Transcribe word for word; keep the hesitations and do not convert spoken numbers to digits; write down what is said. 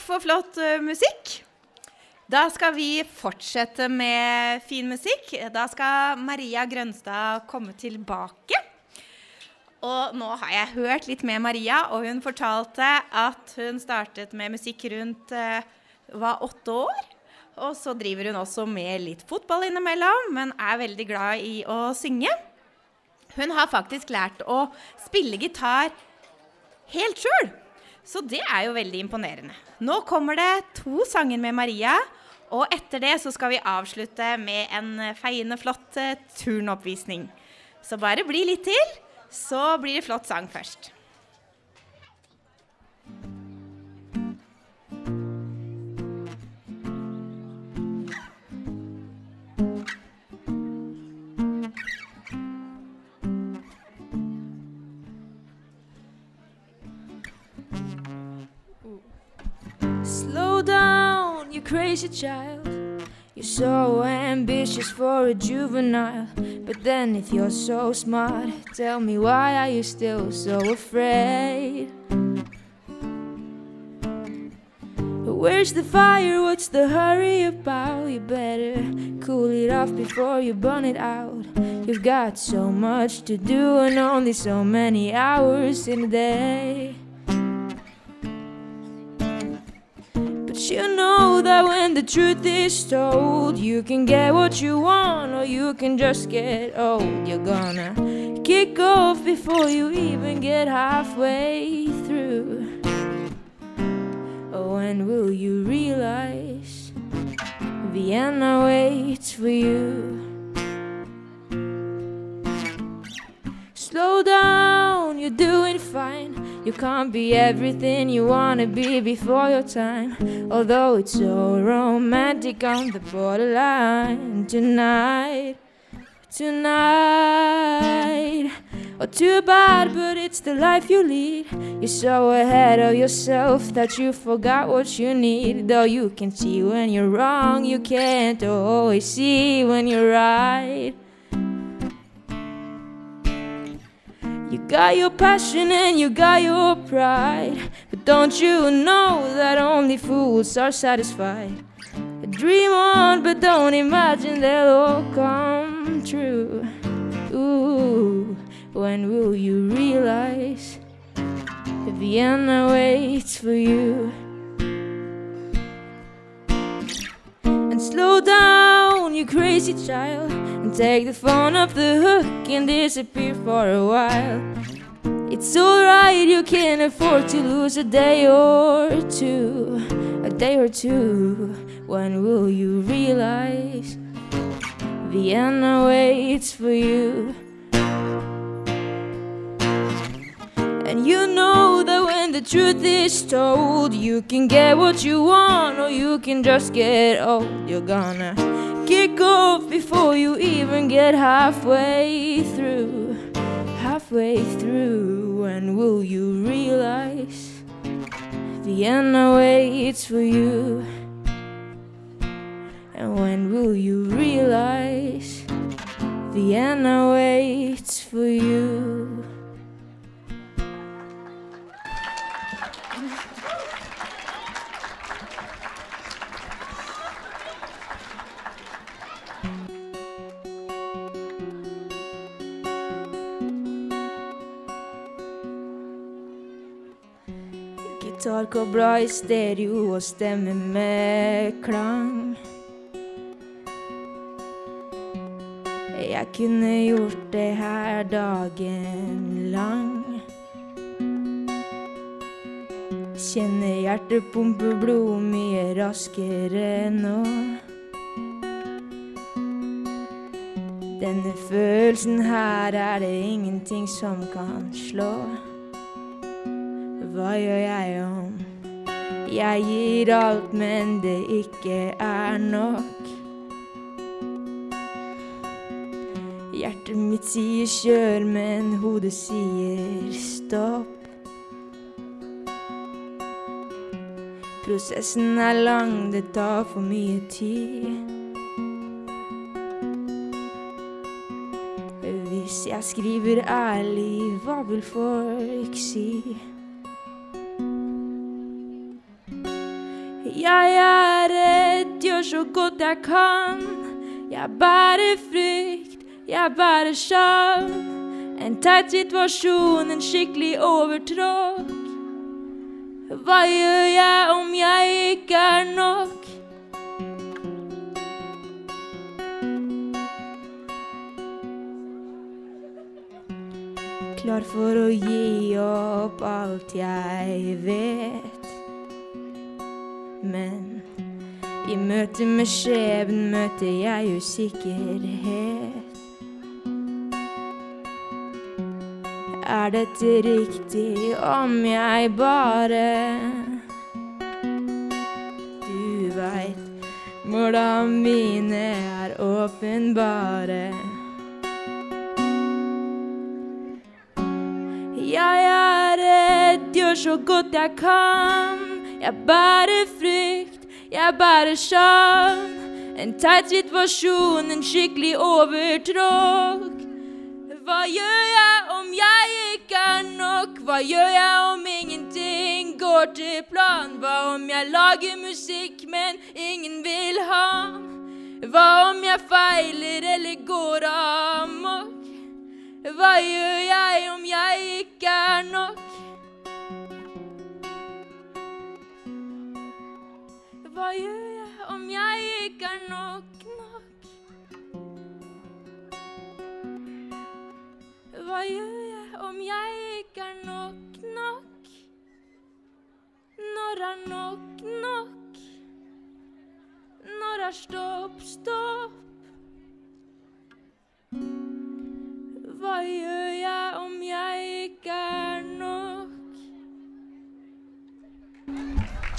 for flott uh, musikk. Da skal vi fortsette med fin musikk. Da skal Maria Grønstad komme tilbake. Og nå har jeg hørt litt med Maria, og hun fortalte at hun startet med musikk rundt uh, var åtte år. Og så driver hun også med litt fotball innimellom, men er veldig glad i å synge. Hun har faktisk lært å spille gitar helt selv. Så det er jo veldig imponerende. Nå kommer det to sanger med Maria, og etter det så skal vi avslutte med en feiende flott turnoppvisning. Så bare bli litt til, så blir det flott sang først. Slow down, you crazy child. You're so ambitious for a juvenile. But then if you're so smart, tell me why are you still so afraid? Where's the fire? What's the hurry about? You better cool it off before you burn it out. You've got so much to do and only so many hours in a day. You know that when the truth is told, you can get what you want or you can just get old. You're gonna kick off before you even get halfway through. When will you realize Vienna waits for you? Slow down, you're doing fine. You can't be everything you wanna be before your time. Although it's so romantic on the borderline tonight, tonight. Oh, too bad, but it's the life you lead. You're so ahead of yourself that you forgot what you need. Though you can see when you're wrong, you can't always see when you're right. You got your passion and you got your pride, but don't you know that only fools are satisfied? Dream on, but don't imagine they'll all come true. Ooh, when will you realize that Vienna waits for you? And slow down, you crazy child, and take the phone off the hook and disappear for a while. It's alright, you can afford to lose a day or two, a day or two. When will you realize Vienna waits for you? And you know that when the truth is told, you can get what you want or you can just get old. You're gonna kick off before you even get halfway through, halfway through. When will you realize Vienna waits for you? And when will you realize Vienna waits for you? Gitar går bra i stereo og stemme med klang. Jeg kunne gjort det her dagen lang. Kjenner hjertet pumpe blod mye raskere nå. Denne følelsen her er det ingenting som kan slå. Hva gjør jeg om jeg gir alt, men det ikke er nok? Hjertet mitt sier kjør, men hodet sier stopp. Prosessen er lang, det tar for mye tid. Hvis jeg skriver ærlig, hva vil folk si? Jeg er redd, gjør så godt jeg kan. Jeg bærer frykt, jeg bærer skam. En teit situasjon, en skikkelig overtråk. Hva gjør jeg om jeg ikke er nok? Klar for å gi opp alt jeg vet. Men i møte med skjebnen møter jeg usikkerhet. Er dette riktig om jeg bare Du vet, målene mine er åpenbare. Jeg er redd, gjør så godt jeg kan. Jeg bærer frykt, jeg bærer skam. En teit situasjon, en skikkelig overtråk. Hva gjør jeg om jeg ikke er nok? Hva gjør jeg om ingenting går til plan? Hva om jeg lager musikk, men ingen vil ha? Hva om jeg feiler eller går amok? Hva gjør jeg om jeg ikke er nok? Hva gjør jeg om jeg ikke er nok nok? Hva gjør jeg om jeg ikke er nok nok? Når er nok nok? Når er stopp, stopp? Hva gjør jeg om jeg ikke er nok?